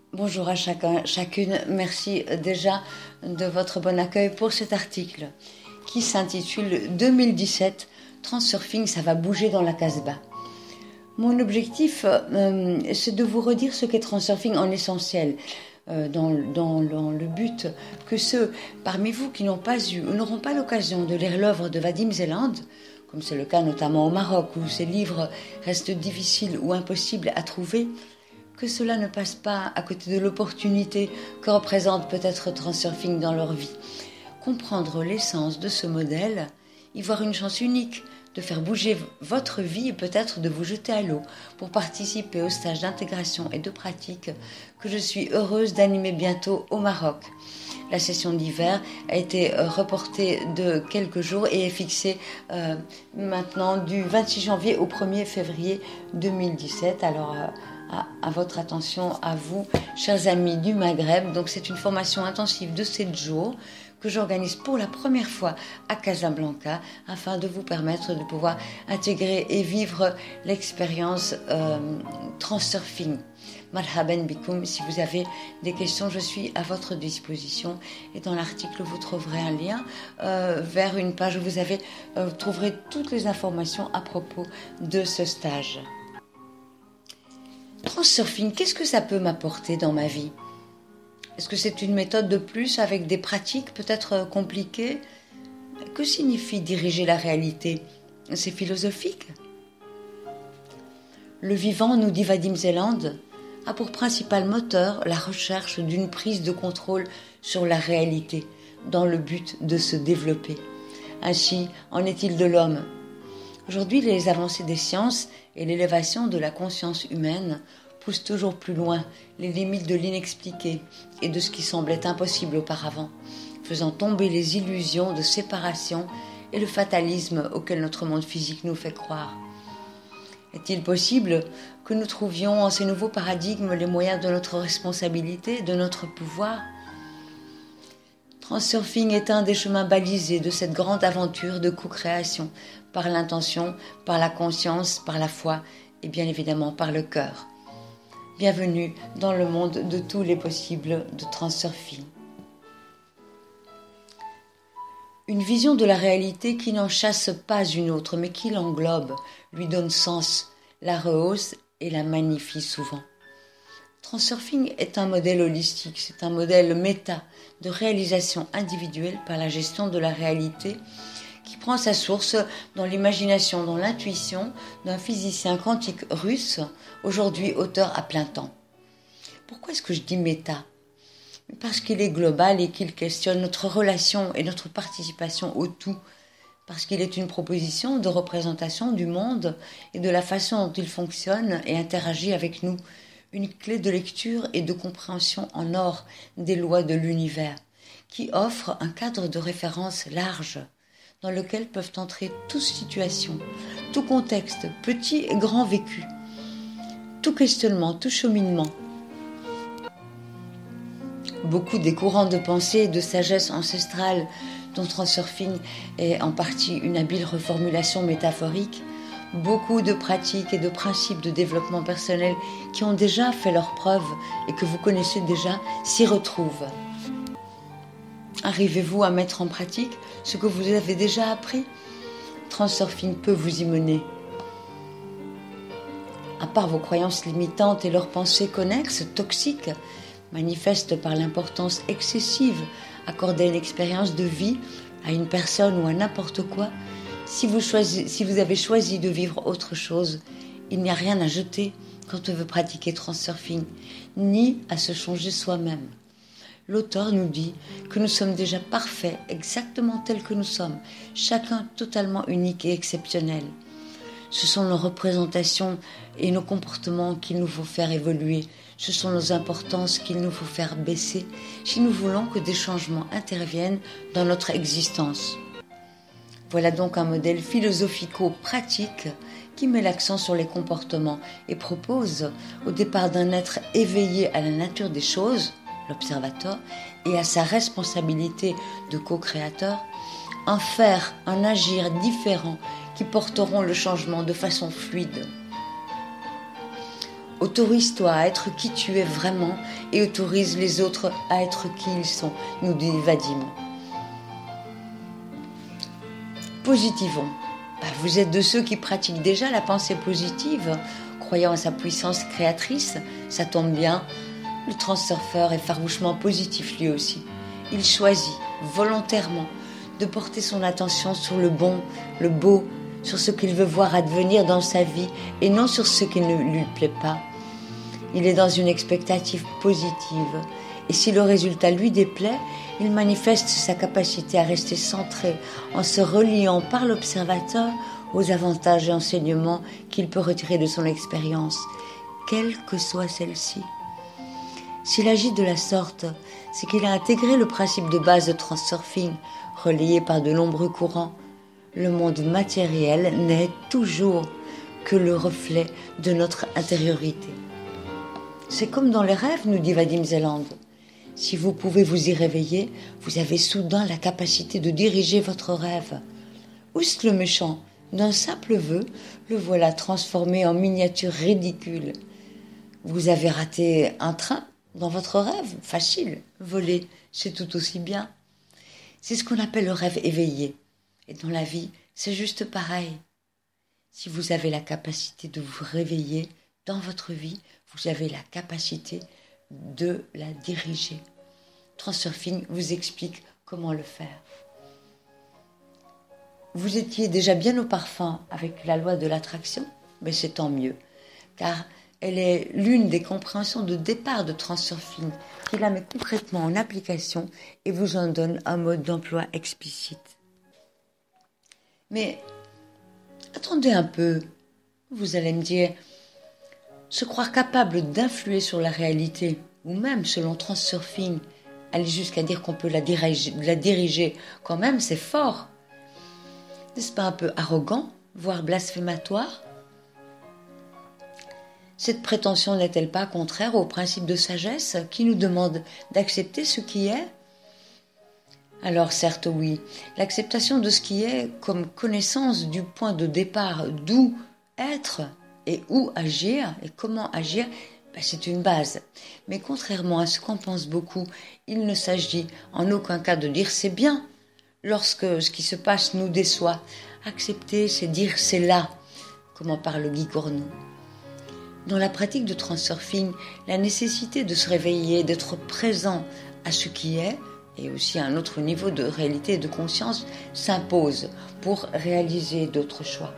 Bonjour à chacun, chacune. Merci déjà de votre bon accueil pour cet article qui s'intitule 2017 Transurfing, ça va bouger dans la Casbah. Mon objectif, c'est de vous redire ce qu'est Transurfing en essentiel, dans le but que ceux parmi vous qui n'ont pas eu ou n'auront pas l'occasion de lire l'œuvre de Vadim Zeland, comme c'est le cas notamment au Maroc où ces livres restent difficiles ou impossibles à trouver, que cela ne passe pas à côté de l'opportunité que représente peut-être Transurfing dans leur vie. Comprendre l'essence de ce modèle, y voir une chance unique de faire bouger votre vie et peut-être de vous jeter à l'eau pour participer au stage d'intégration et de pratique que je suis heureuse d'animer bientôt au Maroc. La session d'hiver a été reportée de quelques jours et est fixée maintenant du 26 janvier au 1er février 2017. Alors, à votre attention, à vous, chers amis du Maghreb. Donc, c'est une formation intensive de 7 jours que j'organise pour la première fois à Casablanca afin de vous permettre de pouvoir intégrer et vivre l'expérience Transurfing. Marhaban bikoum, si vous avez des questions, je suis à votre disposition. Et dans l'article, vous trouverez un lien vers une page où vous trouverez toutes les informations à propos de ce stage. Transurfing, qu'est-ce que ça peut m'apporter dans ma vie ? Est-ce que c'est une méthode de plus avec des pratiques peut-être compliquées ? Que signifie diriger la réalité ? C'est philosophique ? Le vivant, nous dit Vadim Zeland, a pour principal moteur la recherche d'une prise de contrôle sur la réalité, dans le but de se développer. Ainsi, en est-il de l'homme ? Aujourd'hui, les avancées des sciences et l'élévation de la conscience humaine poussent toujours plus loin les limites de l'inexpliqué et de ce qui semblait impossible auparavant, faisant tomber les illusions de séparation et le fatalisme auquel notre monde physique nous fait croire. Est-il possible que nous trouvions en ces nouveaux paradigmes les moyens de notre responsabilité, de notre pouvoir ? Transurfing est un des chemins balisés de cette grande aventure de co-création, par l'intention, par la conscience, par la foi et bien évidemment par le cœur. Bienvenue dans le monde de tous les possibles de Transurfing. Une vision de la réalité qui n'en chasse pas une autre, mais qui l'englobe, lui donne sens, la rehausse et la magnifie souvent. Transurfing est un modèle holistique, c'est un modèle méta de réalisation individuelle par la gestion de la réalité qui prend sa source dans l'imagination, dans l'intuition d'un physicien quantique russe, aujourd'hui auteur à plein temps. Pourquoi est-ce que je dis méta ? Parce qu'il est global et qu'il questionne notre relation et notre participation au tout, parce qu'il est une proposition de représentation du monde et de la façon dont il fonctionne et interagit avec nous, une clé de lecture et de compréhension en or des lois de l'univers, qui offre un cadre de référence large, dans lequel peuvent entrer toute situation, tout contexte, petit et grand vécu, tout questionnement, tout cheminement. Beaucoup des courants de pensée et de sagesse ancestrale dont Transurfing est en partie une habile reformulation métaphorique, beaucoup de pratiques et de principes de développement personnel qui ont déjà fait leurs preuves et que vous connaissez déjà s'y retrouvent. Arrivez-vous à mettre en pratique ce que vous avez déjà appris ? Transurfing peut vous y mener. À part vos croyances limitantes et leurs pensées connexes, toxiques, manifestes par l'importance excessive accordée à une expérience de vie, à une personne ou à n'importe quoi, si vous avez choisi de vivre autre chose, il n'y a rien à jeter quand on veut pratiquer Transurfing, ni à se changer soi-même. L'auteur nous dit que nous sommes déjà parfaits, exactement tels que nous sommes, chacun totalement unique et exceptionnel. Ce sont nos représentations et nos comportements qu'il nous faut faire évoluer. Ce sont nos importances qu'il nous faut faire baisser si nous voulons que des changements interviennent dans notre existence. Voilà donc un modèle philosophico-pratique qui met l'accent sur les comportements et propose, au départ d'un être éveillé à la nature des choses, l'observateur, et à sa responsabilité de co-créateur, un faire, un agir différent qui porteront le changement de façon fluide. Autorise-toi à être qui tu es vraiment et autorise les autres à être qui ils sont, nous dit Vadim. Positivons. Vous êtes de ceux qui pratiquent déjà la pensée positive, croyant à sa puissance créatrice. Ça tombe bien, le transurfeur est farouchement positif lui aussi. Il choisit volontairement de porter son attention sur le bon, le beau, sur ce qu'il veut voir advenir dans sa vie et non sur ce qui ne lui plaît pas. Il est dans une expectative positive et si le résultat lui déplaît, il manifeste sa capacité à rester centré en se reliant par l'observateur aux avantages et enseignements qu'il peut retirer de son expérience, quelle que soit celle-ci. S'il agit de la sorte, c'est qu'il a intégré le principe de base de transurfing, relayé par de nombreux courants. Le monde matériel n'est toujours que le reflet de notre intériorité. C'est comme dans les rêves, nous dit Vadim Zeland. Si vous pouvez vous y réveiller, vous avez soudain la capacité de diriger votre rêve. Oust le méchant, d'un simple vœu, le voilà transformé en miniature ridicule. Vous avez raté un train dans votre rêve, facile. Voler, c'est tout aussi bien. C'est ce qu'on appelle le rêve éveillé. Et dans la vie, c'est juste pareil. Si vous avez la capacité de vous réveiller dans votre vie, vous avez la capacité de la diriger. Transurfing vous explique comment le faire. Vous étiez déjà bien au parfum avec la loi de l'attraction, mais c'est tant mieux, car elle est l'une des compréhensions de départ de Transurfing qui la met concrètement en application et vous en donne un mode d'emploi explicite. Mais attendez un peu, vous allez me dire, se croire capable d'influer sur la réalité, ou même selon Transurfing, aller jusqu'à dire qu'on peut la diriger quand même, c'est fort. N'est-ce pas un peu arrogant, voire blasphématoire ? Cette prétention n'est-elle pas contraire au principe de sagesse qui nous demande d'accepter ce qui est ? Alors certes oui, l'acceptation de ce qui est comme connaissance du point de départ d'où être et où agir et comment agir, c'est une base. Mais contrairement à ce qu'en pensent beaucoup, il ne s'agit en aucun cas de dire c'est bien lorsque ce qui se passe nous déçoit. Accepter, c'est dire c'est là, comme en parle Guy Corneau. Dans la pratique de Transurfing, la nécessité de se réveiller, d'être présent à ce qui est, et aussi à un autre niveau de réalité et de conscience, s'impose pour réaliser d'autres choix.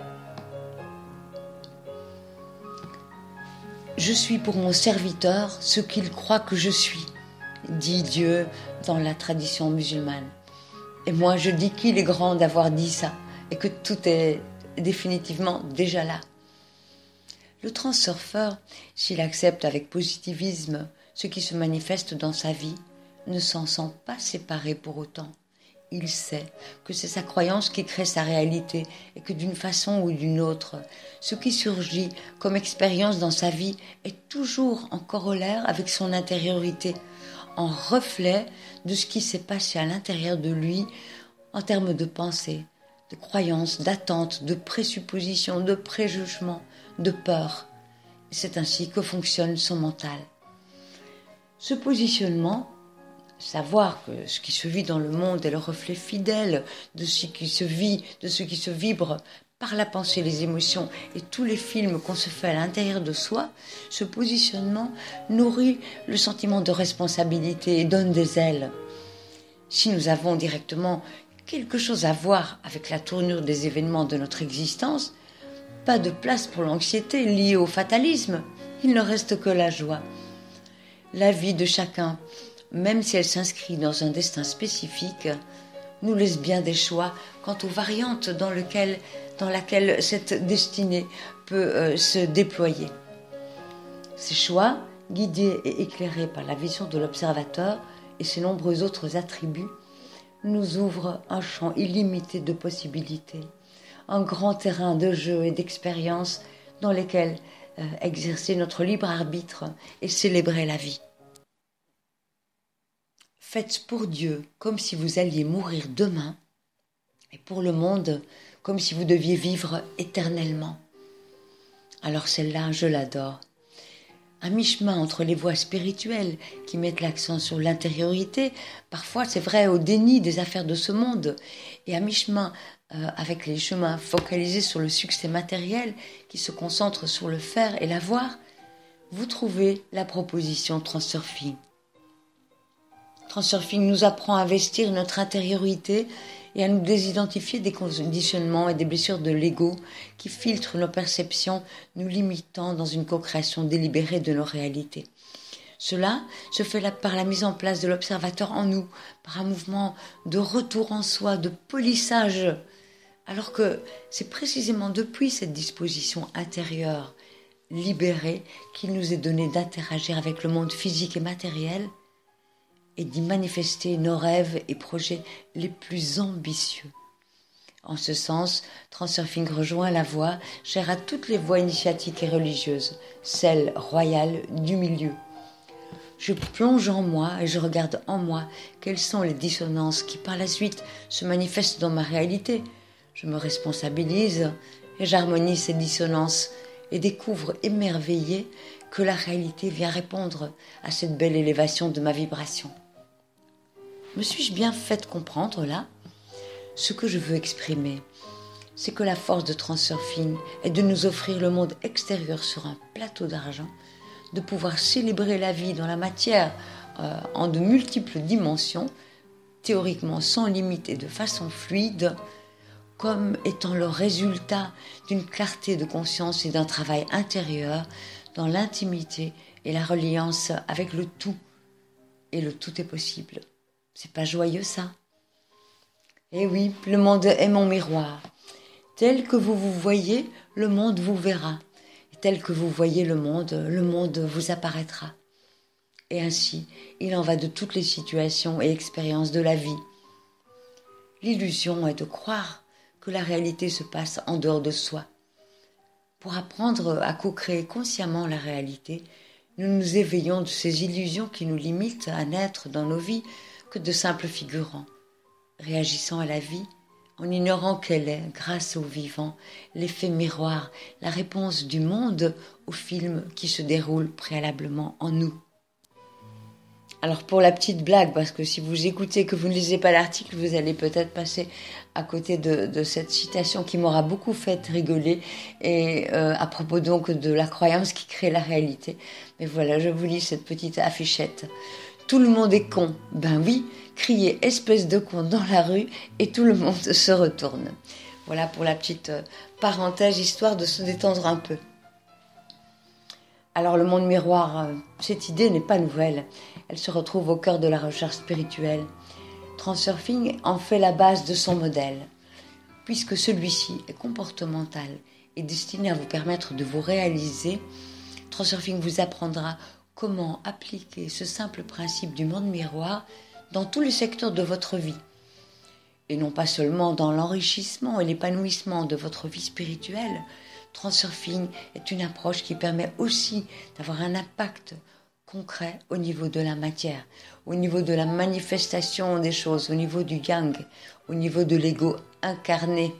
Je suis pour mon serviteur ce qu'il croit que je suis, dit Dieu dans la tradition musulmane. Et moi, je dis qu'il est grand d'avoir dit ça et que tout est définitivement déjà là. Le transurfeur, s'il accepte avec positivisme ce qui se manifeste dans sa vie, ne s'en sent pas séparé pour autant. Il sait que c'est sa croyance qui crée sa réalité et que d'une façon ou d'une autre, ce qui surgit comme expérience dans sa vie est toujours en corollaire avec son intériorité, en reflet de ce qui s'est passé à l'intérieur de lui en termes de pensée, de croyances, d'attentes, de présuppositions, de préjugements, de peurs. C'est ainsi que fonctionne son mental. Ce positionnement, savoir que ce qui se vit dans le monde est le reflet fidèle de ce qui se vit, de ce qui se vibre par la pensée, les émotions et tous les films qu'on se fait à l'intérieur de soi, ce positionnement nourrit le sentiment de responsabilité et donne des ailes. Si nous avons directement quelque chose à voir avec la tournure des événements de notre existence, pas de place pour l'anxiété liée au fatalisme, il ne reste que la joie. La vie de chacun, même si elle s'inscrit dans un destin spécifique, nous laisse bien des choix quant aux variantes dans laquelle cette destinée peut se déployer. Ces choix, guidés et éclairés par la vision de l'observateur et ses nombreux autres attributs, nous ouvrent un champ illimité de possibilités, un grand terrain de jeu et d'expérience dans lesquels exercer notre libre arbitre et célébrer la vie. Faites pour Dieu comme si vous alliez mourir demain et pour le monde comme si vous deviez vivre éternellement. Alors celle-là, je l'adore. à mi-chemin entre les voies spirituelles qui mettent l'accent sur l'intériorité, parfois c'est vrai au déni des affaires de ce monde, et à mi-chemin avec les chemins focalisés sur le succès matériel qui se concentrent sur le faire et l'avoir, vous trouvez la proposition Transurfing. Transurfing nous apprend à investir notre intériorité et à nous désidentifier des conditionnements et des blessures de l'ego qui filtrent nos perceptions, nous limitant dans une co-création délibérée de nos réalités. Cela se fait par la mise en place de l'observateur en nous, par un mouvement de retour en soi, de polissage, alors que c'est précisément depuis cette disposition intérieure libérée qu'il nous est donné d'interagir avec le monde physique et matériel et d'y manifester nos rêves et projets les plus ambitieux. En ce sens, Transurfing rejoint la voie chère à toutes les voies initiatiques et religieuses, celle royale du milieu. Je plonge en moi et je regarde en moi quelles sont les dissonances qui par la suite se manifestent dans ma réalité. Je me responsabilise et j'harmonise ces dissonances et découvre émerveillé que la réalité vient répondre à cette belle élévation de ma vibration. Me suis-je bien fait comprendre là ? Ce que je veux exprimer, c'est que la force de Transurfing est de nous offrir le monde extérieur sur un plateau d'argent, de pouvoir célébrer la vie dans la matière en de multiples dimensions, théoriquement sans limite et de façon fluide, comme étant le résultat d'une clarté de conscience et d'un travail intérieur dans l'intimité et la reliance avec le tout. Et le tout est possible. C'est pas joyeux ça ? Eh oui, le monde est mon miroir. Tel que vous vous voyez, le monde vous verra. Et tel que vous voyez le monde vous apparaîtra. Et ainsi, il en va de toutes les situations et expériences de la vie. L'illusion est de croire que la réalité se passe en dehors de soi. Pour apprendre à co-créer consciemment la réalité, nous nous éveillons de ces illusions qui nous limitent à n'être dans nos vies que de simples figurants, réagissant à la vie en ignorant qu'elle est, grâce au vivant, l'effet miroir, la réponse du monde au film qui se déroule préalablement en nous. Alors pour la petite blague, parce que si vous écoutez que vous ne lisez pas l'article, vous allez peut-être passer à côté de cette citation qui m'aura beaucoup fait rigoler, et à propos donc de la croyance qui crée la réalité. Mais voilà, je vous lis cette petite affichette. Tout le monde est con. Ben oui, crier espèce de con dans la rue et tout le monde se retourne. Voilà pour la petite parenthèse, histoire de se détendre un peu. Alors le monde miroir, cette idée n'est pas nouvelle. Elle se retrouve au cœur de la recherche spirituelle. Transurfing en fait la base de son modèle, puisque celui-ci est comportemental et destiné à vous permettre de vous réaliser. Transurfing vous apprendra comment appliquer ce simple principe du monde miroir dans tous les secteurs de votre vie. Et non pas seulement dans l'enrichissement et l'épanouissement de votre vie spirituelle. Transurfing est une approche qui permet aussi d'avoir un impact concret au niveau de la matière, au niveau de la manifestation des choses, au niveau du yang, au niveau de l'ego incarné.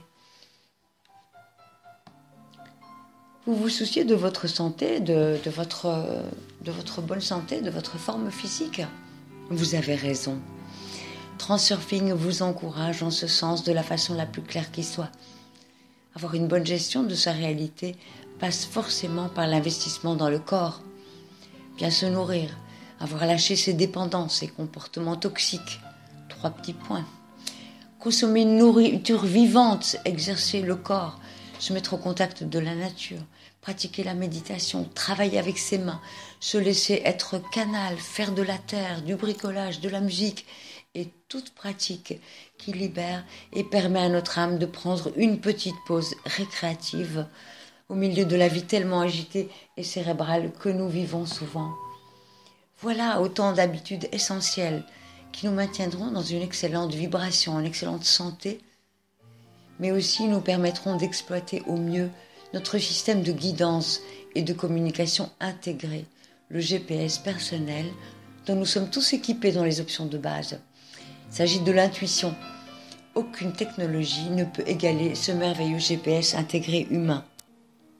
Vous vous souciez de votre santé, de votre bonne santé, de votre forme physique ? Vous avez raison. Transurfing vous encourage en ce sens de la façon la plus claire qui soit. Avoir une bonne gestion de sa réalité passe forcément par l'investissement dans le corps. Bien se nourrir, avoir lâché ses dépendances et comportements toxiques. 3 petits points. Consommer une nourriture vivante, exercer le corps, se mettre au contact de la nature, pratiquer la méditation, travailler avec ses mains, se laisser être canal, faire de la terre, du bricolage, de la musique et toute pratique qui libère et permet à notre âme de prendre une petite pause récréative au milieu de la vie tellement agitée et cérébrale que nous vivons souvent. Voilà autant d'habitudes essentielles qui nous maintiendront dans une excellente vibration, une excellente santé, mais aussi nous permettront d'exploiter au mieux notre système de guidance et de communication intégré, le GPS personnel dont nous sommes tous équipés dans les options de base. Il s'agit de l'intuition. Aucune technologie ne peut égaler ce merveilleux GPS intégré humain.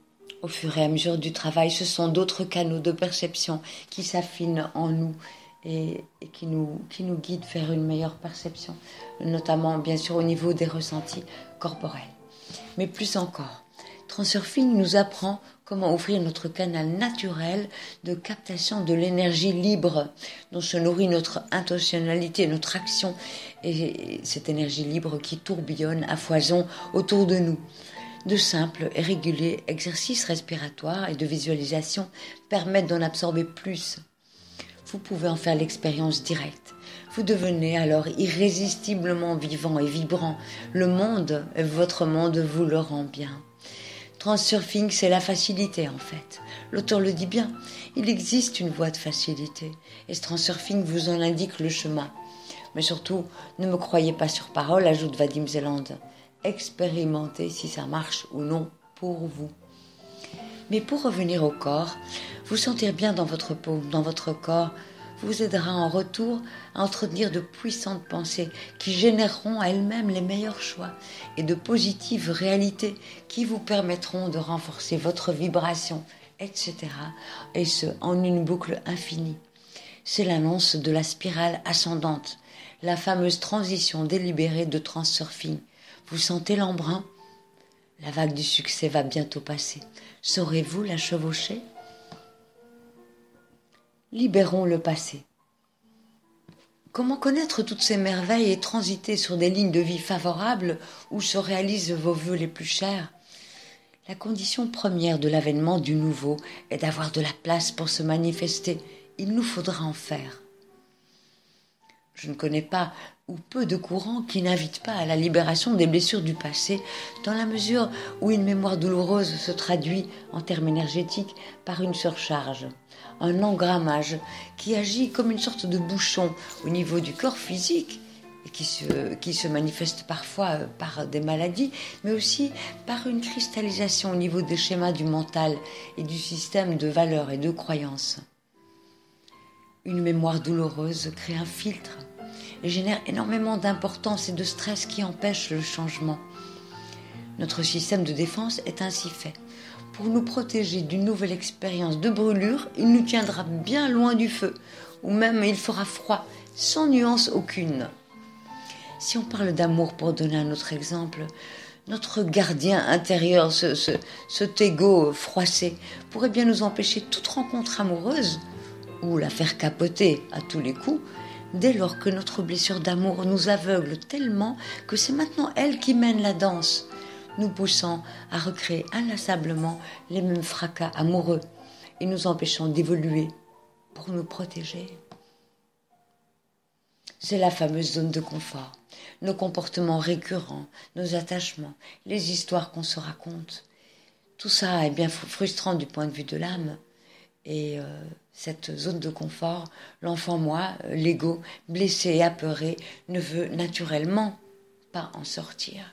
Au fur et à mesure du travail, ce sont d'autres canaux de perception qui s'affinent en nous et qui nous guident vers une meilleure perception, notamment bien sûr au niveau des ressentis corporels. Mais plus encore, Transurfing nous apprend comment ouvrir notre canal naturel de captation de l'énergie libre dont se nourrit notre intentionnalité, notre action et cette énergie libre qui tourbillonne à foison autour de nous. De simples et réguliers exercices respiratoires et de visualisation permettent d'en absorber plus. Vous pouvez en faire l'expérience directe. Vous devenez alors irrésistiblement vivant et vibrant. Le monde, votre monde, vous le rend bien. Transurfing, c'est la facilité en fait. L'auteur le dit bien, il existe une voie de facilité. Et ce Transurfing vous en indique le chemin. Mais surtout, ne me croyez pas sur parole, ajoute Vadim Zeland. Expérimentez si ça marche ou non pour vous. Mais pour revenir au corps, vous sentir bien dans votre peau, dans votre corps, vous aidera en retour à entretenir de puissantes pensées qui généreront à elles-mêmes les meilleurs choix et de positives réalités qui vous permettront de renforcer votre vibration, etc. Et ce, en une boucle infinie. C'est l'annonce de la spirale ascendante, la fameuse transition délibérée de Transurfing. Vous sentez l'embrun ? La vague du succès va bientôt passer. Saurez-vous la chevaucher ? Libérons le passé. Comment connaître toutes ces merveilles et transiter sur des lignes de vie favorables où se réalisent vos vœux les plus chers ? La condition première de l'avènement du nouveau est d'avoir de la place pour se manifester. Il nous faudra en faire. Je ne connais pas ou peu de courants qui n'invitent pas à la libération des blessures du passé, dans la mesure où une mémoire douloureuse se traduit, en termes énergétiques, par une surcharge, un engrammage qui agit comme une sorte de bouchon au niveau du corps physique et qui se manifeste parfois par des maladies, mais aussi par une cristallisation au niveau des schémas du mental et du système de valeurs et de croyances. Une mémoire douloureuse crée un filtre et génère énormément d'importance et de stress qui empêchent le changement. Notre système de défense est ainsi fait. Pour nous protéger d'une nouvelle expérience de brûlure, il nous tiendra bien loin du feu, ou même il fera froid, sans nuance aucune. Si on parle d'amour, pour donner un autre exemple, notre gardien intérieur, cet égo froissé, pourrait bien nous empêcher toute rencontre amoureuse, ou la faire capoter à tous les coups, dès lors que notre blessure d'amour nous aveugle tellement que c'est maintenant elle qui mène la danse, nous poussant à recréer inlassablement les mêmes fracas amoureux et nous empêchant d'évoluer pour nous protéger. C'est la fameuse zone de confort, nos comportements récurrents, nos attachements, les histoires qu'on se raconte. Tout ça est bien frustrant du point de vue de l'âme. Et cette zone de confort, l'enfant moi, l'ego, blessé et apeuré, ne veut naturellement pas en sortir.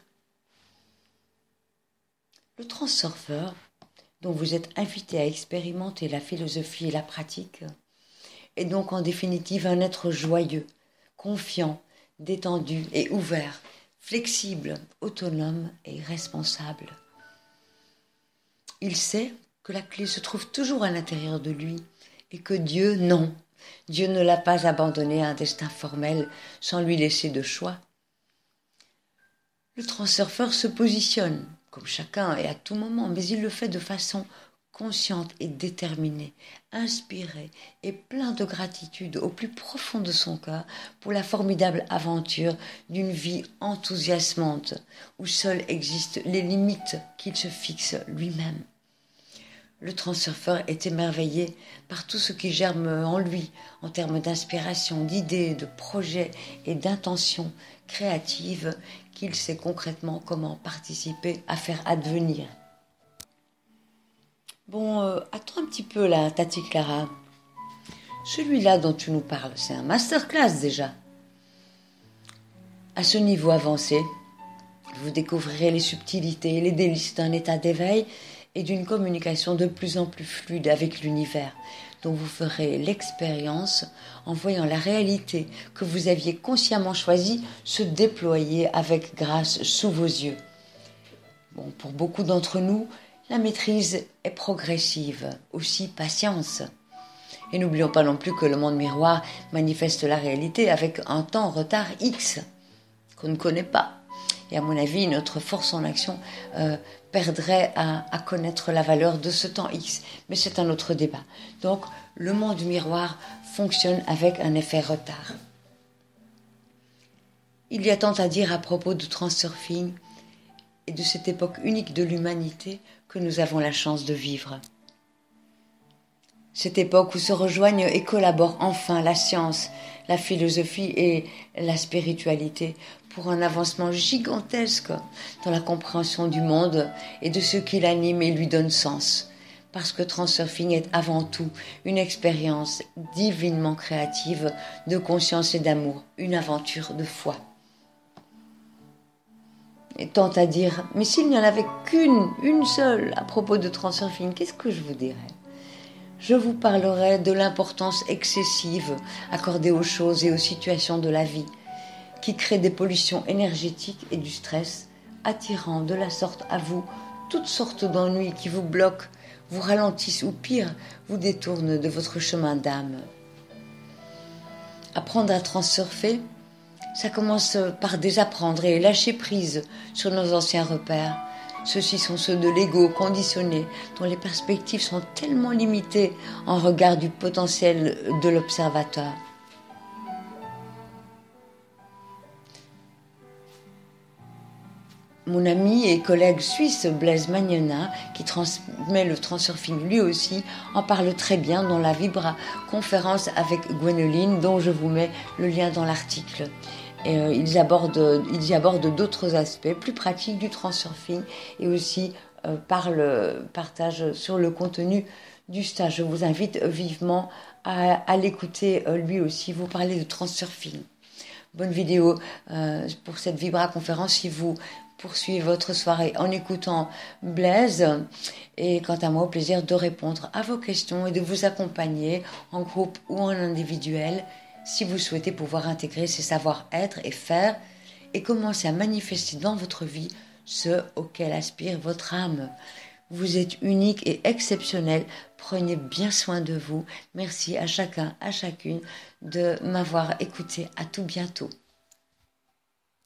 Le transurfeur, dont vous êtes invité à expérimenter la philosophie et la pratique, est donc en définitive un être joyeux, confiant, détendu et ouvert, flexible, autonome et responsable. Il sait que la clé se trouve toujours à l'intérieur de lui et que Dieu, non, Dieu ne l'a pas abandonné à un destin formel sans lui laisser de choix. Le transurfeur se positionne, comme chacun et à tout moment, mais il le fait de façon consciente et déterminée, inspiré et plein de gratitude au plus profond de son cœur pour la formidable aventure d'une vie enthousiasmante où seules existent les limites qu'il se fixe lui-même. Le transurfeur est émerveillé par tout ce qui germe en lui en termes d'inspiration, d'idées, de projets et d'intentions créatives qu'il sait concrètement comment participer à faire advenir. Bon, attends un petit peu là, Tati Clara. Celui-là dont tu nous parles, c'est un masterclass déjà. À ce niveau avancé, vous découvrirez les subtilités et les délices d'un état d'éveil et d'une communication de plus en plus fluide avec l'univers, dont vous ferez l'expérience en voyant la réalité que vous aviez consciemment choisie se déployer avec grâce sous vos yeux. Bon, pour beaucoup d'entre nous, La maîtrise est progressive, aussi patience. Et n'oublions pas non plus que le monde miroir manifeste la réalité avec un temps en retard X qu'on ne connaît pas. Et à mon avis, notre force en action perdrait à connaître la valeur de ce temps X. Mais c'est un autre débat. Donc, le monde miroir fonctionne avec un effet retard. Il y a tant à dire à propos du transurfing et de cette époque unique de l'humanité que nous avons la chance de vivre. Cette époque où se rejoignent et collaborent enfin la science, la philosophie et la spiritualité pour un avancement gigantesque dans la compréhension du monde et de ce qui l'anime et lui donne sens. Parce que Transurfing est avant tout une expérience divinement créative de conscience et d'amour, une aventure de foi. Et tant à dire, mais s'il n'y en avait une seule à propos de Transurfing, qu'est-ce que je vous dirais ? Je vous parlerai de l'importance excessive accordée aux choses et aux situations de la vie, qui créent des pollutions énergétiques et du stress, attirant de la sorte à vous toutes sortes d'ennuis qui vous bloquent, vous ralentissent ou pire, vous détournent de votre chemin d'âme. Apprendre à transurfer, ça commence par désapprendre et lâcher prise sur nos anciens repères. Ceux-ci sont ceux de l'ego conditionné, dont les perspectives sont tellement limitées en regard du potentiel de l'observateur. Mon ami et collègue suisse Blaise Magnona, qui transmet le transurfing lui aussi, en parle très bien dans la Vibra conférence avec Gwénoline, dont je vous mets le lien dans l'article. Et ils y abordent d'autres aspects plus pratiques du transurfing et aussi partagent sur le contenu du stage. Je vous invite vivement à l'écouter lui aussi, vous parler de transurfing. Bonne vidéo pour cette Vibra conférence si vous poursuivez votre soirée en écoutant Blaise. Et quant à moi, au plaisir de répondre à vos questions et de vous accompagner en groupe ou en individuel si vous souhaitez pouvoir intégrer ces savoir-être et faire et commencer à manifester dans votre vie ce auquel aspire votre âme. Vous êtes unique et exceptionnel. Prenez bien soin de vous. Merci à chacun, à chacune de m'avoir écouté. À tout bientôt.